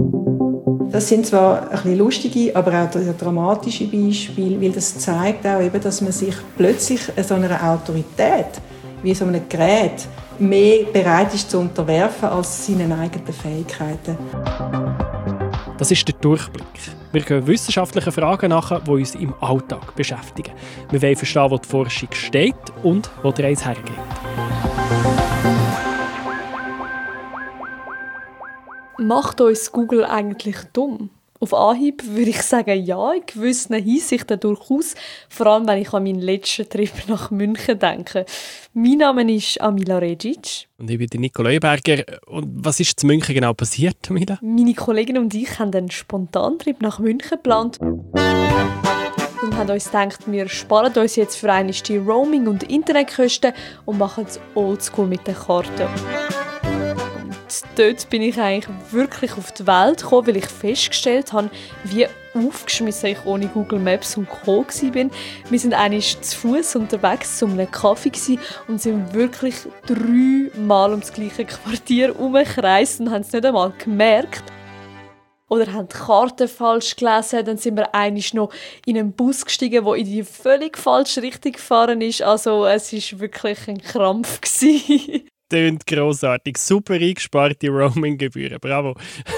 Das sind zwar ein bisschen lustige, aber auch dramatische Beispiele, weil das zeigt auch eben, dass man sich plötzlich so einer Autorität, wie so einem Gerät, mehr bereit ist zu unterwerfen als seinen eigenen Fähigkeiten. Das ist der Durchblick. Wir gehen wissenschaftlichen Fragen nach, die uns im Alltag beschäftigen. Wir wollen verstehen, wo die Forschung steht und wo die Reise hergeht. Macht uns Google eigentlich dumm? Auf Anhieb würde ich sagen, ja, in gewissen Hinsichten durchaus. Vor allem, wenn ich an meinen letzten Trip nach München denke. Mein Name ist Amila Regic. Und ich bin Nico Leuenberger. Und was ist in München genau passiert, Amila? Meine Kollegin und ich haben einen Spontantrip nach München geplant. Und haben uns gedacht, wir sparen uns jetzt für einmal die Roaming- und Internetkosten und machen es oldschool mit den Karten. Dort bin ich eigentlich wirklich auf die Welt gekommen, weil ich festgestellt habe, wie aufgeschmissen ich ohne Google Maps und Co. war. Wir waren einmal zu Fuß unterwegs zu einem Kaffee und sind wirklich 3 Mal ums gleiche Quartier herumgekreist und haben es nicht einmal gemerkt. Oder haben die Karten falsch gelesen, dann sind wir einmal noch in einen Bus gestiegen, der in die völlig falsche Richtung gefahren ist. Also es war wirklich ein Krampf. Tönt grossartig. Super eingesparte Roaming-Gebühren. Bravo.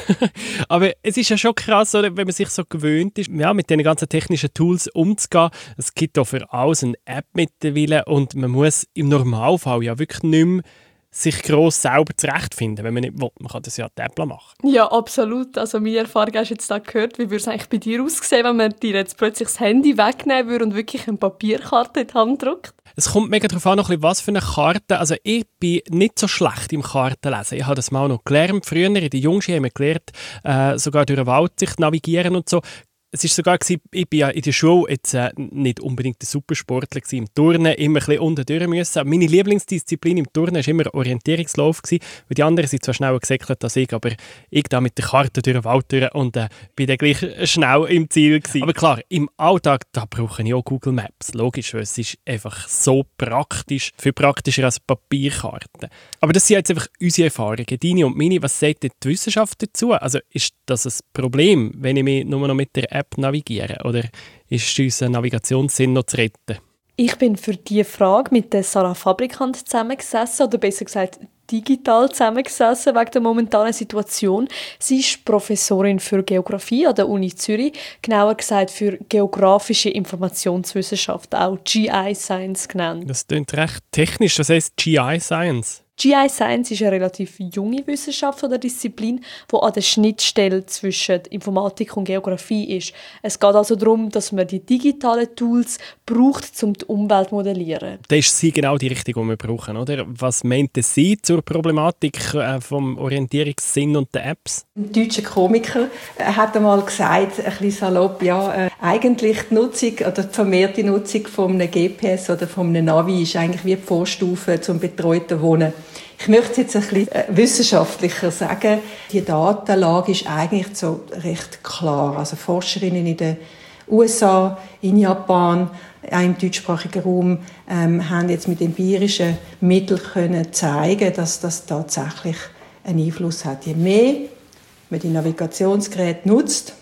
Aber es ist ja schon krass, oder, wenn man sich so gewöhnt ist, ja, mit diesen ganzen technischen Tools umzugehen. Es gibt auch für alles eine App mittlerweile und man muss im Normalfall ja wirklich nicht mehr sich gross selber zurechtfinden, wenn man nicht will. Man kann das ja an Tablet machen. Ja, absolut. Also meine Erfahrung hast du jetzt da gehört. Wie würde es eigentlich bei dir aussehen, wenn man dir jetzt plötzlich das Handy wegnehmen würde und wirklich eine Papierkarte in die Hand drückt? Es kommt mega darauf an, was für eine Karte. Also ich bin nicht so schlecht im Kartenlesen. Ich habe das mal noch gelernt. Früher in der Jungschule haben wir gelernt, sogar durch den Wald sich navigieren und so. Es war sogar, ich bin ja in der Schule jetzt nicht unbedingt der Supersportler gewesen, im Turnen, immer ein bisschen unten durch müssen. Meine Lieblingsdisziplin im Turnen war immer Orientierungslauf gewesen, weil die anderen sind zwar schneller gesäckelt als ich, aber ich da mit der Karte durch den Wald durch und bin dann gleich schnell im Ziel gewesen. Aber klar, im Alltag, da brauche ich auch Google Maps, logisch, weil es ist einfach so praktisch, viel praktischer als Papierkarten. Aber das sind jetzt einfach unsere Erfahrungen, deine und meine. Was sagt denn die Wissenschaft dazu? Also ist das ein Problem, wenn ich mich nur noch mit der App navigieren? Oder ist unser Navigationssinn noch zu retten? Ich bin für diese Frage mit der Sarah Fabrikant zusammengesessen, oder besser gesagt digital zusammengesessen wegen der momentanen Situation. Sie ist Professorin für Geografie an der Uni Zürich, genauer gesagt für geografische Informationswissenschaft, auch GI Science genannt. Das klingt recht technisch, was heisst GI Science? GI Science ist eine relativ junge Wissenschaft oder Disziplin, die an der Schnittstelle zwischen Informatik und Geografie ist. Es geht also darum, dass man die digitalen Tools braucht, um die Umwelt zu modellieren. Das ist sie genau die Richtung, die wir brauchen, oder? Was meint sie zur Problematik vom Orientierungssinn und der Apps? Ein deutscher Komiker hat einmal gesagt, ein bisschen salopp, ja, eigentlich die Nutzung oder die vermehrte Nutzung von einem GPS oder von einem Navi ist eigentlich wie die Vorstufe zum betreuten Wohnen. Ich möchte es jetzt ein bisschen wissenschaftlicher sagen. Die Datenlage ist eigentlich so recht klar. Also Forscherinnen in den USA, in Japan, auch im deutschsprachigen Raum haben jetzt mit empirischen Mitteln können zeigen, dass das tatsächlich einen Einfluss hat. Je mehr man die Navigationsgeräte nutzt,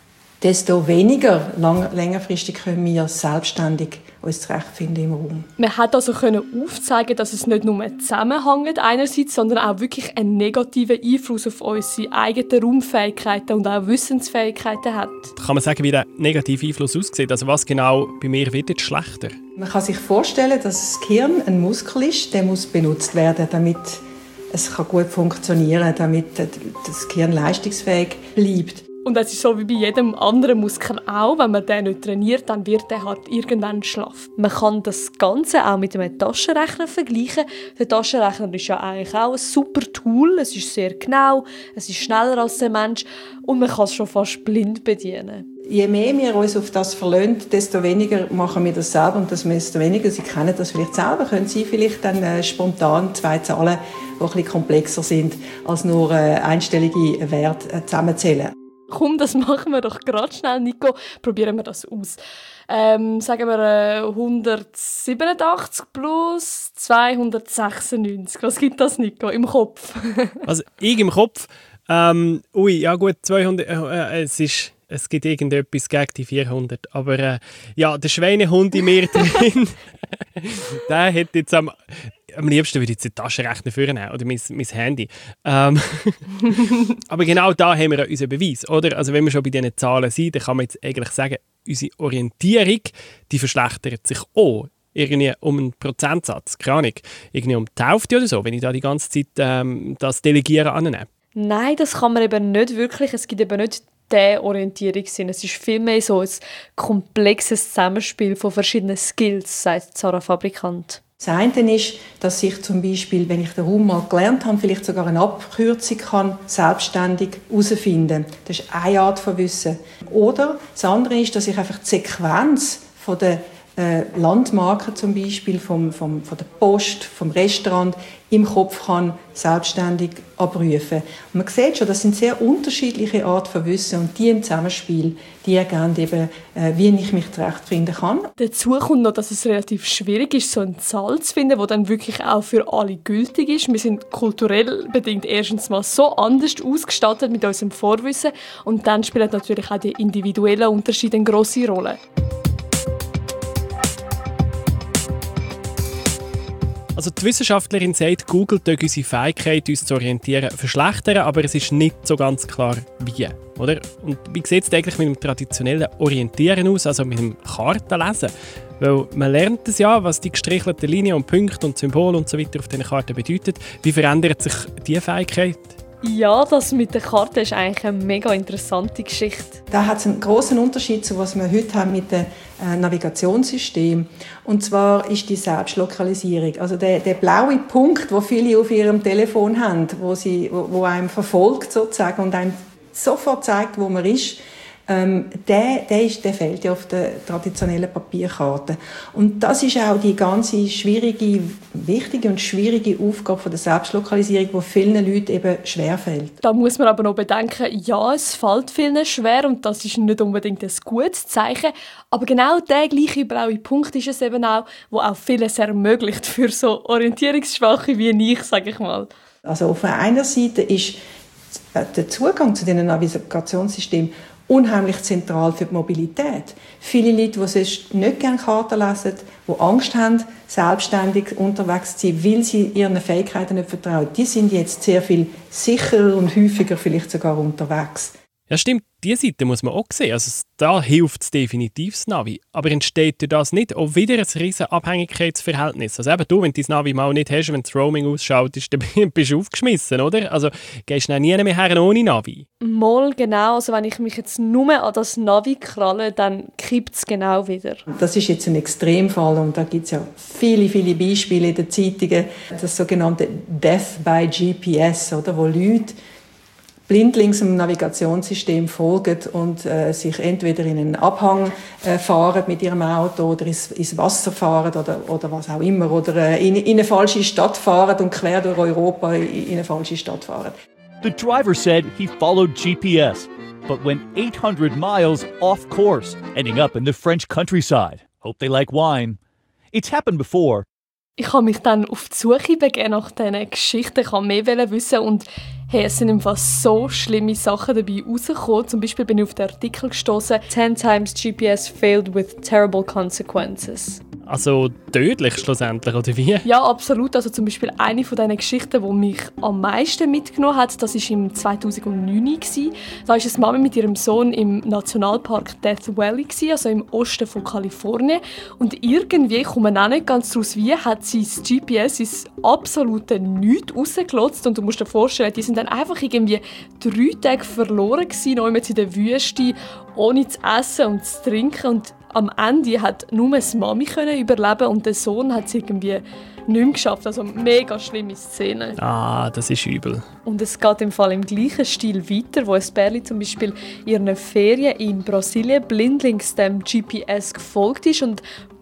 desto weniger längerfristig können wir selbstständig uns zurechtfinden im Raum. Man hat also aufzeigen, dass es nicht nur zusammenhängt einerseits, sondern auch wirklich einen negativen Einfluss auf unsere eigenen Raumfähigkeiten und auch Wissensfähigkeiten hat. Kann man sagen, wie der negative Einfluss aussieht? Also was genau bei mir wird jetzt schlechter? Man kann sich vorstellen, dass das Gehirn ein Muskel ist, der muss benutzt werden, damit es gut funktionieren kann, damit das Gehirn leistungsfähig bleibt. Und es ist so wie bei jedem anderen Muskel auch, wenn man den nicht trainiert, dann wird der halt irgendwann schlaff. Man kann das Ganze auch mit einem Taschenrechner vergleichen. Der Taschenrechner ist ja eigentlich auch ein super Tool. Es ist sehr genau, es ist schneller als der Mensch und man kann es schon fast blind bedienen. Je mehr wir uns auf das verlassen, desto weniger machen wir das selber und desto weniger, Sie kennen das vielleicht selber, können Sie vielleicht dann spontan 2 Zahlen, die ein bisschen komplexer sind, als nur einstellige Werte zusammenzählen. Komm, das machen wir doch gerade schnell, Nico. Probieren wir das aus. Sagen wir 187 plus 296. Was gibt das, Nico, im Kopf? Also ich im Kopf Ja gut, 200, es gibt irgendetwas gegen die 400, aber ja, der Schweinehund in mir drin, der hat jetzt am liebsten würde ich jetzt den Taschenrechner führen oder mein Handy. Aber genau da haben wir unseren Beweis, oder? Also wenn wir schon bei diesen Zahlen sind, dann kann man jetzt eigentlich sagen, unsere Orientierung, die verschlechtert sich auch. Irgendwie um einen Prozentsatz, keine Ahnung, irgendwie um die Hälfte oder so, wenn ich da die ganze Zeit das Delegieren annehme. Nein, das kann man eben nicht wirklich. Es gibt eben nicht den Orientierungssinn. Es ist vielmehr so ein komplexes Zusammenspiel von verschiedenen Skills, sagt Sarah Fabrikant. Das eine ist, dass ich zum Beispiel, wenn ich den Raum mal gelernt habe, vielleicht sogar eine Abkürzung kann, selbstständig herausfinden. Das ist eine Art von Wissen. Oder das andere ist, dass ich einfach die Sequenz von der Landmarken zum Beispiel, von der Post, vom Restaurant im Kopf kann selbstständig abrufen. Und man sieht schon, das sind sehr unterschiedliche Arten von Wissen und die im Zusammenspiel, die ergeben eben, wie ich mich zurechtfinden kann. Dazu kommt noch, dass es relativ schwierig ist, so eine Zahl zu finden, die dann wirklich auch für alle gültig ist. Wir sind kulturell bedingt erstens mal so anders ausgestattet mit unserem Vorwissen und dann spielen natürlich auch die individuellen Unterschiede eine grosse Rolle. Also die Wissenschaftlerin sagt, Google tut unsere Fähigkeit, uns zu orientieren, verschlechtern, aber es ist nicht so ganz klar, wie. Oder? Und wie sieht es eigentlich mit dem traditionellen Orientieren aus, also mit dem Kartenlesen? Weil man lernt es ja, was die gestrichelten Linien und Punkte und Symbole und so weiter auf diesen Karten bedeuten. Wie verändert sich diese Fähigkeit? Ja, das mit der Karte ist eigentlich eine mega interessante Geschichte. Da hat es einen grossen Unterschied zu was wir heute haben mit dem Navigationssystem. Und zwar ist die Selbstlokalisierung. Also der blaue Punkt, den viele auf ihrem Telefon haben, wo einem verfolgt sozusagen und einem sofort zeigt, wo man ist, der fehlt ja auf der traditionellen Papierkarte. Und das ist auch die ganze wichtige und schwierige Aufgabe von der Selbstlokalisierung, die vielen Leuten eben schwerfällt. Da muss man aber noch bedenken, ja, es fällt vielen schwer und das ist nicht unbedingt ein gutes Zeichen. Aber genau der gleiche blaue Punkt ist es eben auch, der auch vieles ermöglicht für so Orientierungsschwache wie ich, sage ich mal. Also auf einer Seite ist der Zugang zu diesen Navigationssystemen unheimlich zentral für die Mobilität. Viele Leute, die sonst nicht gerne Karten lesen, die Angst haben, selbstständig unterwegs zu sein, weil sie ihren Fähigkeiten nicht vertrauen, die sind jetzt sehr viel sicherer und häufiger vielleicht sogar unterwegs. Ja stimmt, diese Seite muss man auch sehen. Also da hilft es definitiv das Navi. Aber entsteht durch das nicht auch wieder ein riesen Abhängigkeitsverhältnis? Also eben du, wenn du dein Navi mal nicht hast, wenn das Roaming ausschaltest, dann bist du aufgeschmissen, oder? Also gehst du nie mehr her ohne Navi? Mal genau. Also wenn ich mich jetzt nur an das Navi kralle, dann kippt es genau wieder. Das ist jetzt ein Extremfall und da gibt es ja viele, viele Beispiele in den Zeitungen. Das sogenannte Death by GPS, oder, wo Leute blindlings im Navigationssystem folgen und sich entweder in einen Abhang fahren mit ihrem Auto oder ins Wasser fahren oder was auch immer oder in eine falsche Stadt fahren und quer durch Europa in eine falsche Stadt fahren. The driver said he followed GPS, but went 800 miles off course, ending up in the French countryside. Hope they like wine. It's happened before. Ich habe mich dann auf die Suche begeben nach diesen Geschichten. Ich wollte mehr wissen und hey, es sind im Fall so schlimme Sachen dabei rausgekommen. Zum Beispiel bin ich auf den Artikel gestoßen: 10 times GPS failed with terrible consequences. Also tödlich schlussendlich, oder wie? Ja, absolut. Also zum Beispiel eine von diesen Geschichten, die mich am meisten mitgenommen hat, das war im 2009. Da war eine Mama mit ihrem Sohn im Nationalpark Death Valley, also im Osten von Kalifornien. Und irgendwie, ich komme auch nicht ganz raus, wie, hat sie das GPS ins absolute Nichts rausgelotst. Und du musst dir vorstellen, die sind dann einfach irgendwie 3 Tage verloren gewesen, noch in der Wüste, ohne zu essen und zu trinken. Und am Ende hat nur die Mami überleben und der Sohn hat es irgendwie nicht mehr geschafft. Also mega schlimme Szene. Ah, das ist übel. Und es geht im Fall im gleichen Stil weiter, wo ein Pärchen zum Beispiel in ihren Ferien in Brasilien blindlings dem GPS gefolgt ist und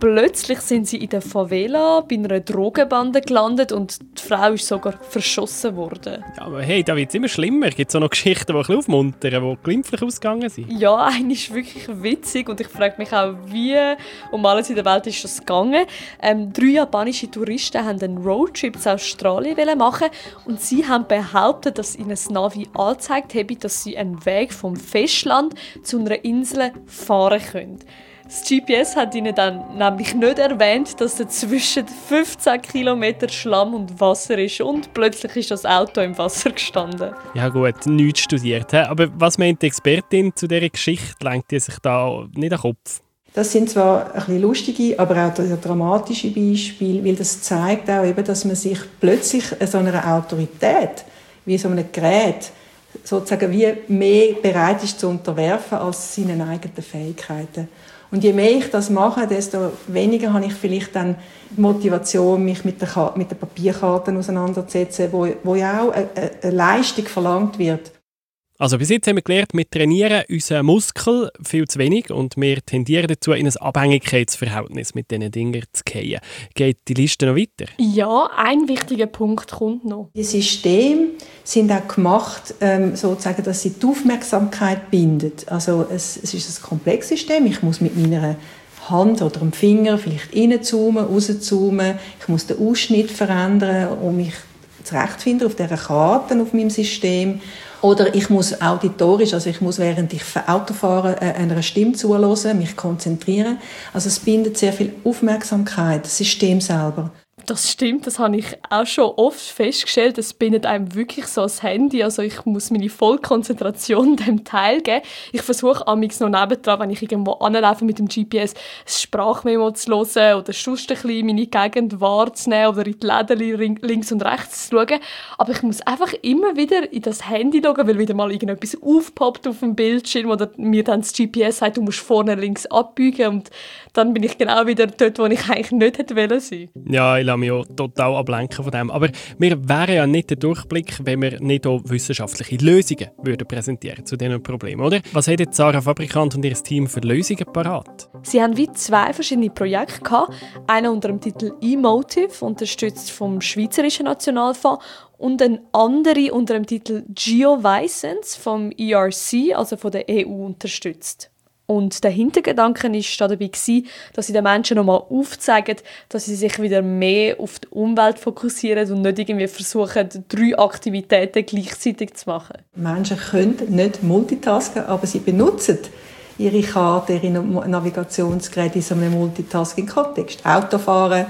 plötzlich sind sie in der Favela bei einer Drogenbande gelandet und die Frau ist sogar verschossen worden. Ja, aber hey, da wird es immer schlimmer. Gibt es auch noch Geschichten, die ein bisschen aufmuntern, die glimpflich ausgegangen sind? Ja, eine ist wirklich witzig und ich frage mich auch, wie um alles in der Welt ist das gegangen. 3 japanische Touristen wollten einen Roadtrip zu Australien machen und sie haben behauptet, dass ihnen das Navi angezeigt habe, dass sie einen Weg vom Festland zu einer Insel fahren können. Das GPS hat ihnen dann nämlich nicht erwähnt, dass dazwischen 15 Kilometer Schlamm und Wasser ist und plötzlich ist das Auto im Wasser gestanden. Ja gut, nichts studiert. Aber was meint die Expertin zu dieser Geschichte? Lenkt die sich da nicht an den Kopf? Das sind zwar ein bisschen lustige, aber auch dramatische Beispiele, weil das zeigt auch eben, dass man sich plötzlich so einer Autorität, wie so einem Gerät, sozusagen wie mehr bereit ist zu unterwerfen als seinen eigenen Fähigkeiten. Und je mehr ich das mache, desto weniger habe ich vielleicht dann die Motivation, mich mit den Papierkarten auseinanderzusetzen, wo ja auch eine Leistung verlangt wird. Also bis jetzt haben wir gelernt, wir trainieren unseren Muskel viel zu wenig und wir tendieren dazu, in ein Abhängigkeitsverhältnis mit diesen Dingen zu fallen. Geht die Liste noch weiter? Ja, ein wichtiger Punkt kommt noch. Die Systeme sind auch gemacht, sozusagen, dass sie die Aufmerksamkeit binden. Also es ist ein komplexes System. Ich muss mit meiner Hand oder dem Finger vielleicht reinzoomen, rauszoomen. Ich muss den Ausschnitt verändern, um mich zurechtzufinden auf dieser Karte, auf meinem System. Oder ich muss auditorisch, also ich muss, während ich Auto fahre, einer Stimme zuhören, mich konzentrieren. Also es bindet sehr viel Aufmerksamkeit, das System selber. Das stimmt, das habe ich auch schon oft festgestellt. Es bindet einem wirklich so das Handy. Also ich muss meine Vollkonzentration dem Teil geben. Ich versuche amigs noch nebendran, wenn ich irgendwo anlaufe mit dem GPS, ein Sprachmemo zu hören oder sonst ein bisschen meine Gegend wahrzunehmen oder in die Läden links und rechts zu schauen. Aber ich muss einfach immer wieder in das Handy schauen, weil wieder mal irgendetwas aufpoppt auf dem Bildschirm oder mir dann das GPS sagt, du musst vorne links abbiegen und dann bin ich genau wieder dort, wo ich eigentlich nicht hätte sein wollen. Ja, ich lasse mich auch total ablenken von dem. Aber wir wären ja nicht der Durchblick, wenn wir nicht auch wissenschaftliche Lösungen würden präsentieren zu diesen Problemen, oder? Was hat jetzt Sarah Fabrikant und ihr Team für Lösungen parat? Sie haben wie 2 verschiedene Projekte gehabt. Einen unter dem Titel eMotive, unterstützt vom Schweizerischen Nationalfonds, und ein andere unter dem Titel GeoVicence vom ERC, also von der EU, unterstützt. Und der Hintergedanke war dabei, dass sie den Menschen nochmal aufzeigen, dass sie sich wieder mehr auf die Umwelt fokussieren und nicht irgendwie versuchen, 3 Aktivitäten gleichzeitig zu machen. Menschen können nicht multitasken, aber sie benutzen ihre Karte, ihre Navigationsgeräte in so einem Multitasking-Kontext. Autofahren,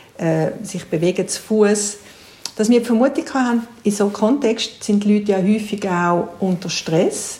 sich bewegen zu Fuß. Dass wir die Vermutung haben, in so einem Kontext sind die Leute ja häufig auch unter Stress.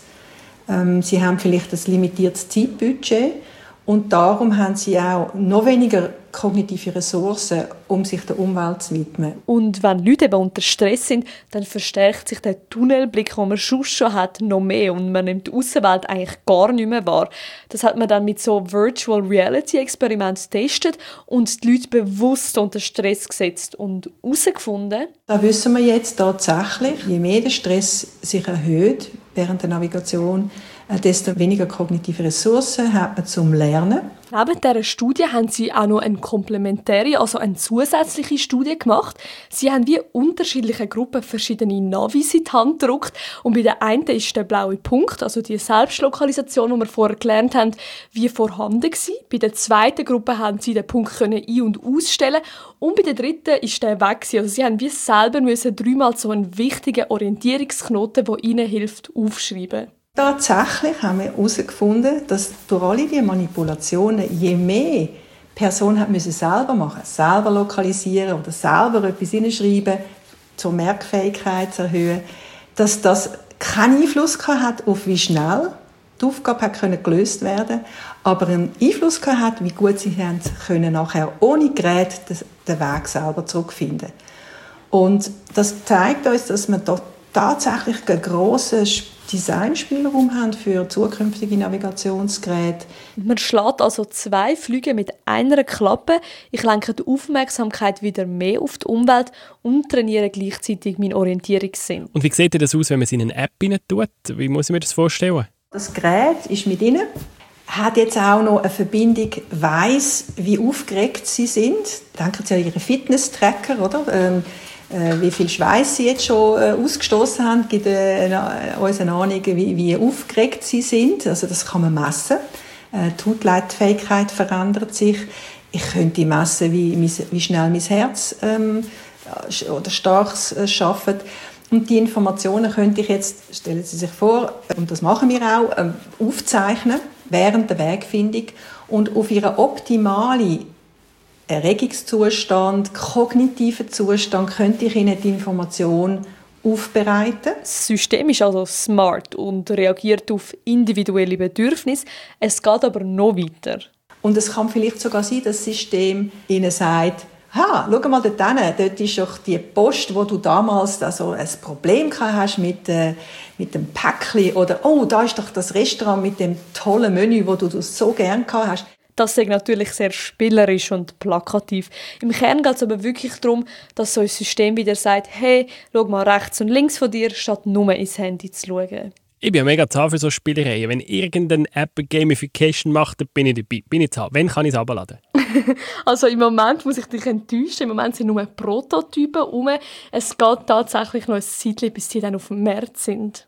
Sie haben vielleicht ein limitiertes Zeitbudget und darum haben sie auch noch weniger kognitive Ressourcen, um sich der Umwelt zu widmen. Und wenn Leute eben unter Stress sind, dann verstärkt sich der Tunnelblick, den man sonst schon hat, noch mehr und man nimmt die Aussenwelt eigentlich gar nicht mehr wahr. Das hat man dann mit so Virtual Reality Experimenten getestet und die Leute bewusst unter Stress gesetzt und herausgefunden. Da wissen wir jetzt tatsächlich, je mehr der Stress sich erhöht während der Navigation, desto weniger kognitive Ressourcen hat man zum Lernen. Neben dieser Studie haben sie auch noch eine komplementäre, also eine zusätzliche Studie gemacht. Sie haben wie unterschiedliche Gruppen verschiedene Navis in die Hand gedruckt. Und bei der einen ist der blaue Punkt, also die Selbstlokalisation, die wir vorher gelernt haben, wie vorhanden gewesen. Bei der zweiten Gruppe haben sie den Punkt ein- und ausstellen. Und bei der dritten ist der weg gewesen. Also sie haben wie selber 3-mal so einen wichtigen Orientierungsknoten, der ihnen hilft, aufschreiben. Tatsächlich haben wir herausgefunden, dass durch alle diese Manipulationen, je mehr die Person hat müssen selber machen, selber lokalisieren oder selber etwas hineinschreiben, zur Merkfähigkeit zu erhöhen, dass das keinen Einfluss hat auf wie schnell die Aufgabe gelöst werden konnte, aber einen Einfluss hat, wie gut sie können nachher ohne Gerät den Weg selber zurückfinden. Und das zeigt uns, dass wir da tatsächlich einen grossen Designspielraum haben für zukünftige Navigationsgeräte. Man schlägt also 2 Flüge mit einer Klappe. Ich lenke die Aufmerksamkeit wieder mehr auf die Umwelt und trainiere gleichzeitig meinen Orientierungssinn. Und wie sieht das aus, wenn man es in eine App hinein tut? Wie muss ich mir das vorstellen? Das Gerät ist mit Ihnen, hat jetzt auch noch eine Verbindung, weiss, wie aufgeregt sie sind. Denken Sie an Ihre Fitness-Tracker, oder? Wie viel Schweiß sie jetzt schon ausgestoßen haben, gibt uns eine Ahnung, wie aufgeregt sie sind. Also das kann man messen. Die Hautleitfähigkeit verändert sich. Ich könnte messen, wie schnell mein Herz oder stark arbeitet. Und die Informationen könnte ich jetzt, stellen Sie sich vor, und das machen wir auch, aufzeichnen während der Wegfindung und auf Ihren optimalen Erregungszustand, kognitiven Zustand könnte ich Ihnen die Information aufbereiten. Das System ist also smart und reagiert auf individuelle Bedürfnisse. Es geht aber noch weiter. Und es kann vielleicht sogar sein, dass das System Ihnen sagt, schau mal dort hin, dort ist doch die Post, wo du damals also ein Problem hast mit dem Päckchen, oder da ist doch das Restaurant mit dem tollen Menü, wo du so gerne hast. Das ist natürlich sehr spielerisch und plakativ. Im Kern geht es aber wirklich darum, dass so ein System wieder sagt, hey, schau mal rechts und links von dir, statt nur ins Handy zu schauen. Ich bin ja mega zahm für so Spielereien. Wenn irgendeine App Gamification macht, dann bin ich dabei. Bin ich zahm. Wann kann ich es runterladen? Also im Moment muss ich dich enttäuschen. Im Moment sind nur Prototypen rum. Es geht tatsächlich noch ein Zeitchen, bis die dann auf dem Markt sind.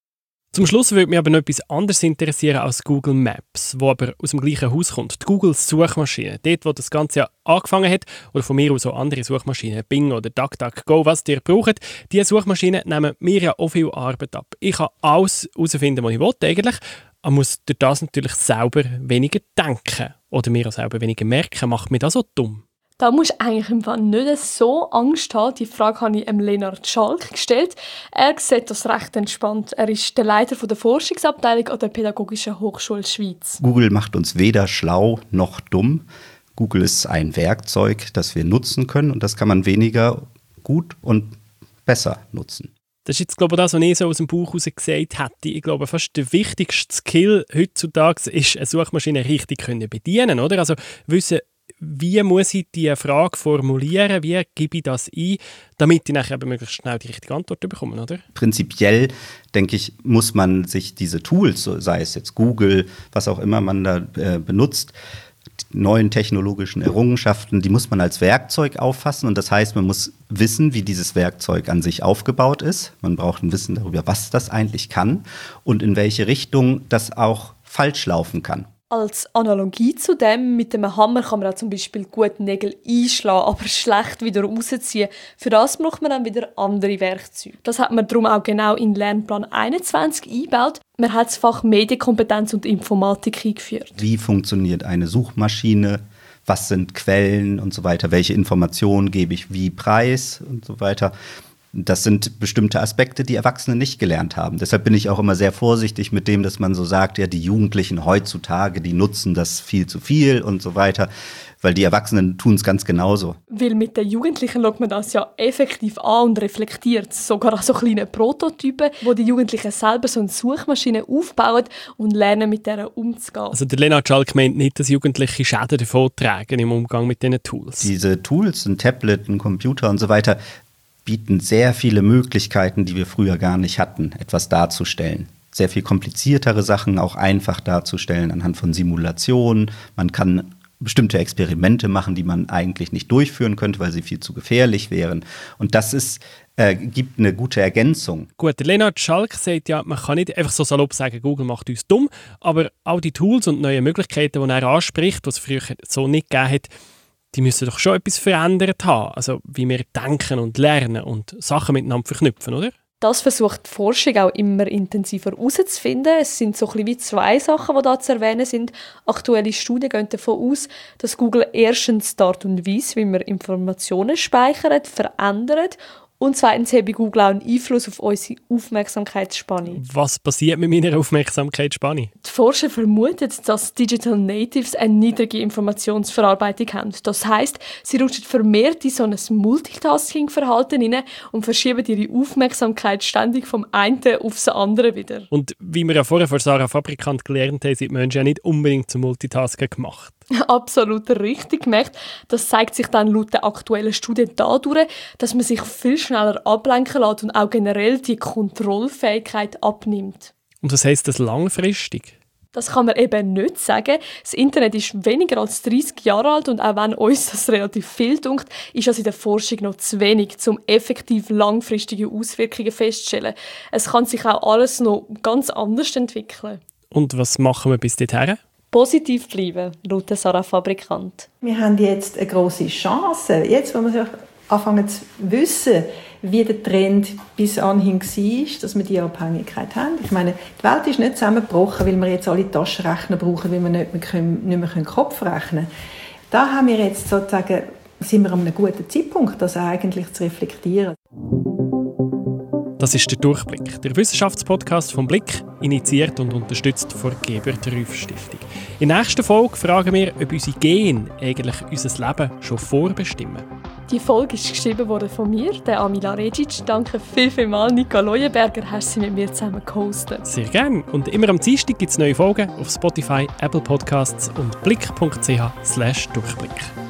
Zum Schluss würde mich aber noch etwas anderes interessieren als Google Maps, wo aber aus dem gleichen Haus kommt. Die Google-Suchmaschine. Dort, wo das Ganze ja angefangen hat, oder von mir aus auch andere Suchmaschinen, Bing oder DuckDuckGo, was ihr braucht, diese Suchmaschinen nehmen mir ja auch viel Arbeit ab. Ich kann alles herausfinden, was ich will eigentlich, aber muss durch das natürlich selber weniger denken oder mir auch selber weniger merken. Macht mich das so dumm? Da musst du eigentlich im Fall nicht so Angst haben. Die Frage habe ich Lennart Schalk gestellt. Er sieht das recht entspannt. Er ist der Leiter der Forschungsabteilung an der Pädagogischen Hochschule Schweiz. Google macht uns weder schlau noch dumm. Google ist ein Werkzeug, das wir nutzen können, und das kann man weniger gut und besser nutzen. Das ist jetzt, glaube ich, das, was ich so aus dem Bauch heraus gesagt hätte. Ich glaube, fast der wichtigste Skill heutzutage ist, eine Suchmaschine richtig bedienen, oder? Also wissen, wie muss ich diese Frage formulieren, wie gebe ich das ein, damit ich nachher möglichst schnell die richtige Antwort bekomme, oder? Prinzipiell, denke ich, muss man sich diese Tools, sei es jetzt Google, was auch immer man da benutzt, die neuen technologischen Errungenschaften, die muss man als Werkzeug auffassen. Und das heißt, man muss wissen, wie dieses Werkzeug an sich aufgebaut ist. Man braucht ein Wissen darüber, was das eigentlich kann und in welche Richtung das auch falsch laufen kann. Als Analogie zu dem, mit dem Hammer kann man auch zum Beispiel gut Nägel einschlagen, aber schlecht wieder rausziehen. Für das braucht man dann wieder andere Werkzeuge. Das hat man darum auch genau in Lernplan 21 eingebaut. Man hat das Fach Medienkompetenz und Informatik eingeführt. Wie funktioniert eine Suchmaschine? Was sind Quellen und so weiter? Welche Informationen gebe ich wie preis und so weiter? Das sind bestimmte Aspekte, die Erwachsene nicht gelernt haben. Deshalb bin ich auch immer sehr vorsichtig mit dem, dass man so sagt, ja, die Jugendlichen heutzutage, die nutzen das viel zu viel und so weiter, weil die Erwachsenen tun es ganz genauso. Weil mit den Jugendlichen schaut man das ja effektiv an und reflektiert. Sogar an so kleine Prototypen, wo die Jugendlichen selber so eine Suchmaschine aufbauen und lernen, mit der umzugehen. Also der Lennart Schalk meint nicht, dass Jugendliche Schäden davon tragen im Umgang mit diesen Tools. Diese Tools, ein Tablet, ein Computer und so weiter, bieten sehr viele Möglichkeiten, die wir früher gar nicht hatten, etwas darzustellen. Sehr viel kompliziertere Sachen auch einfach darzustellen anhand von Simulationen. Man kann bestimmte Experimente machen, die man eigentlich nicht durchführen könnte, weil sie viel zu gefährlich wären. Und das gibt eine gute Ergänzung. Gut, der Lennart Schalk sagt ja, man kann nicht einfach so salopp sagen, Google macht uns dumm, aber auch die Tools und neue Möglichkeiten, die er anspricht, die es früher so nicht gegeben hat, die müssen doch schon etwas verändert haben. Also wie wir denken und lernen und Sachen miteinander verknüpfen, oder? Das versucht die Forschung auch immer intensiver herauszufinden. Es sind so ein bisschen wie zwei Sachen, die da zu erwähnen sind. Aktuelle Studien gehen davon aus, dass Google erstens die Art und Weise, wie man Informationen speichert, verändert. Und zweitens habe Google auch einen Einfluss auf unsere Aufmerksamkeitsspanne. Was passiert mit meiner Aufmerksamkeitsspanne? Die Forscher vermuten, dass Digital Natives eine niedrige Informationsverarbeitung haben. Das heisst, sie rutschen vermehrt in so ein Multitasking-Verhalten hinein und verschieben ihre Aufmerksamkeit ständig vom einen aufs andere wieder. Und wie wir ja vorher von Sarah Fabrikant gelernt haben, sind Menschen ja nicht unbedingt zum Multitasken gemacht. Absolut richtig gemerkt. Das zeigt sich dann laut der aktuellen Studie dadurch, dass man sich viel schneller ablenken lässt und auch generell die Kontrollfähigkeit abnimmt. Und was heisst das langfristig? Das kann man eben nicht sagen. Das Internet ist weniger als 30 Jahre alt und auch wenn uns das relativ viel dunkt, ist das in der Forschung noch zu wenig, um effektiv langfristige Auswirkungen festzustellen. Es kann sich auch alles noch ganz anders entwickeln. Und was machen wir bis dorthin? Positiv bleiben, laut Sarah Fabrikant. Wir haben jetzt eine grosse Chance. Jetzt, wo wir anfangen zu wissen, wie der Trend bis anhin war, dass wir diese Abhängigkeit haben. Ich meine, die Welt ist nicht zusammengebrochen, weil wir jetzt alle Taschenrechner brauchen, weil wir nicht mehr Kopf rechnen können. Da haben wir jetzt sozusagen, sind wir an einem guten Zeitpunkt, das eigentlich zu reflektieren. Das ist der Durchblick, der Wissenschaftspodcast vom Blick, initiiert und unterstützt von der Gebert-Rüff-Stiftung. In der nächsten Folge fragen wir, ob unsere Gene eigentlich unser Leben schon vorbestimmen. Die Folge ist geschrieben worden von mir, der Amila Regic. Danke vielmals, Nika Leuenberger, hast sie mit mir zusammen gehostet. Sehr gerne. Und immer am Dienstag gibt es neue Folgen auf Spotify, Apple Podcasts und blick.ch/Durchblick.